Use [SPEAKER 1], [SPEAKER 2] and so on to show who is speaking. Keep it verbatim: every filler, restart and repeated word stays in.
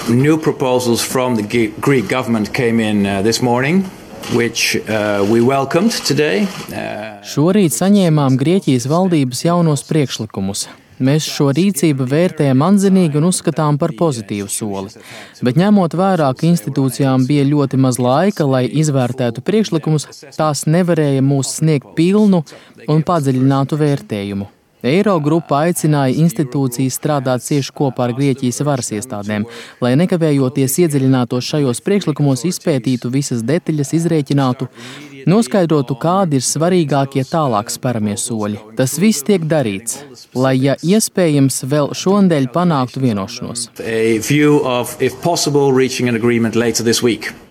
[SPEAKER 1] new proposals from the Greek government came in uh, this morning, which uh, we welcomed today. Uh,
[SPEAKER 2] Šorīt saņēmām Grieķijas valdības jaunos priekšlikumus. Mēs šo rīcību vērtējam atzinīgi un uzskatām par pozitīvu soli. Bet ņemot vērā, ka institūcijām bija ļoti maz laika, lai izvērtētu priekšlikumus, tās nevarēja mūs sniegt pilnu un padziļinātu vērtējumu. Eirogrupa aicināja institūcijas strādāt cieši kopā ar Grieķijas varas iestādēm, lai nekavējoties iedziļinātos šajos priekšlikumos, izpētītu visas detaļas, izrēķinātu, noskaidrotu, kādi ir svarīgākie tālāk sparamie soļi. Tas viss tiek darīts, lai, ja iespējams, vēl šonedēļ panāktu vienošanos.
[SPEAKER 1] A view of, if possible, reaching an agreement later this week.